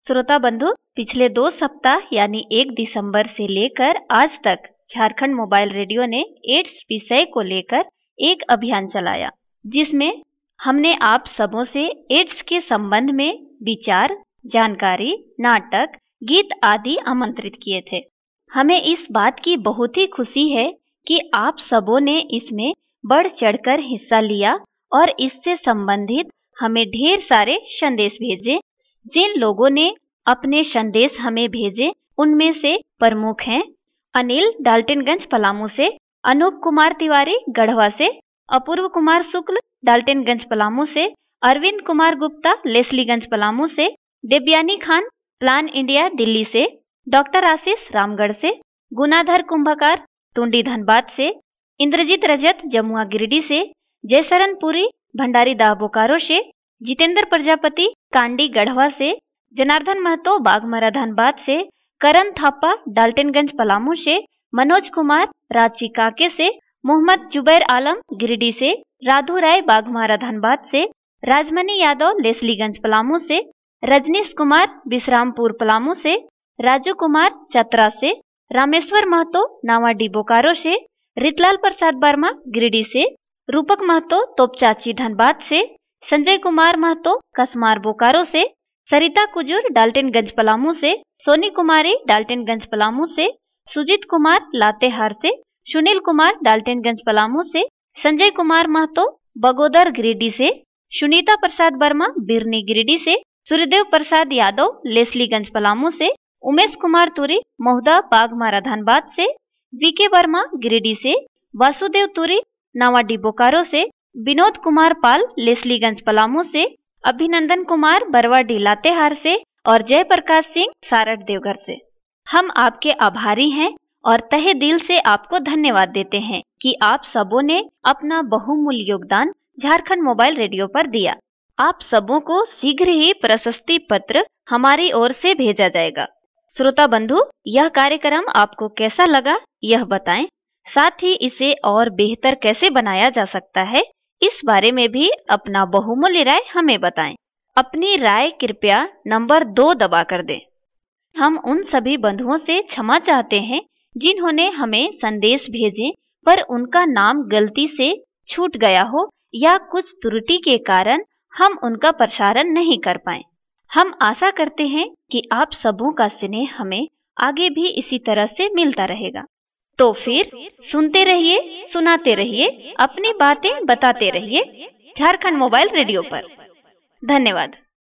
श्रोता बंधु, पिछले 2 सप्ताह यानी 1 दिसंबर से लेकर आज तक झारखंड मोबाइल रेडियो ने एड्स विषय को लेकर एक अभियान चलाया, जिसमें हमने आप सबों से एड्स के संबंध में विचार, जानकारी, नाटक, गीत आदि आमंत्रित किए थे। हमें इस बात की बहुत ही खुशी है कि आप सबों ने इसमें बढ़ चढ़कर हिस्सा लिया और इससे संबंधित हमें ढेर सारे संदेश भेजे। जिन लोगों ने अपने संदेश हमें भेजे उनमें से प्रमुख हैं अनिल डाल्टनगंज पलामू से, अनूप कुमार तिवारी गढ़वा से, अपूर्व कुमार शुक्ल डाल्टनगंज पलामू से, अरविंद कुमार गुप्ता लेस्लीगंज पलामू से, देवयानी खान प्लान इंडिया दिल्ली से, डॉक्टर आशीष रामगढ़ से, गुनाधर कुंभकार टुंडी धनबाद से, इंद्रजीत रजत जमुआ गिरिडीह से, जयशरण पुरी भंडारी दाह बोकारो से, जितेंद्र प्रजापति कांडी गढ़वा से, जनार्दन महतो बागमरा धनबाद से, करण थापा डाल्टनगंज पलामू से, मनोज कुमार रांची काके से, मोहम्मद जुबैर आलम गिरिडीह से, राधु राय बागमारा धनबाद से, राजमणि यादव लेस्लीगंज पलामू से, रजनीश कुमार विश्रामपुर पलामू से, राजू कुमार चतरा से, रामेश्वर महतो नावाडी बोकारो से, रितलाल प्रसाद वर्मा गिरिडीह से, रूपक महतो तोपचाची धनबाद से, संजय कुमार महतो कसमार बोकारो से, सरिता कुजूर डाल्टनगंज पलामू से, सोनी कुमारी डाल्टनगंज पलामू से, सुजीत कुमार लातेहार से, सुनील कुमार डाल्टनगंज पलामू से, संजय कुमार महतो बगोदर गिरिडीह से, सुनीता प्रसाद वर्मा बिरनी गिरिडीह से, सूर्यदेव प्रसाद यादव लेस्लीगंज पलामू से, उमेश कुमार तुरी महुदा बागमारा धनबाद से, वीके वर्मा गिरिडीह से, वासुदेव तुरी नावाडी बोकारो से, विनोद कुमार पाल लेस्लीगंज पलामू से, अभिनंदन कुमार बरवाडी लातेहार से और जयप्रकाश सिंह सारठ देवघर से। हम आपके आभारी हैं और तहे दिल से आपको धन्यवाद देते हैं कि आप सबों ने अपना बहुमूल्य योगदान झारखंड मोबाइल रेडियो पर दिया। आप सबों को शीघ्र ही प्रशस्ति पत्र हमारी ओर से भेजा जाएगा। श्रोता बंधु, यह कार्यक्रम आपको कैसा लगा यह बताएं। साथ ही इसे और बेहतर कैसे बनाया जा सकता है इस बारे में भी अपना बहुमूल्य राय हमें बताएं। अपनी राय कृपया नंबर 2 दबा कर दें। हम उन सभी बंधुओं से क्षमा चाहते हैं जिन्होंने हमें संदेश भेजे पर उनका नाम गलती से छूट गया हो या कुछ त्रुटि के कारण हम उनका प्रसारण नहीं कर पाए। हम आशा करते हैं कि आप सबों का स्नेह हमें आगे भी इसी तरह से मिलता रहेगा। तो फिर सुनते रहिए, सुनाते रहिए, अपनी बातें बताते रहिए झारखंड मोबाइल रेडियो पर। धन्यवाद।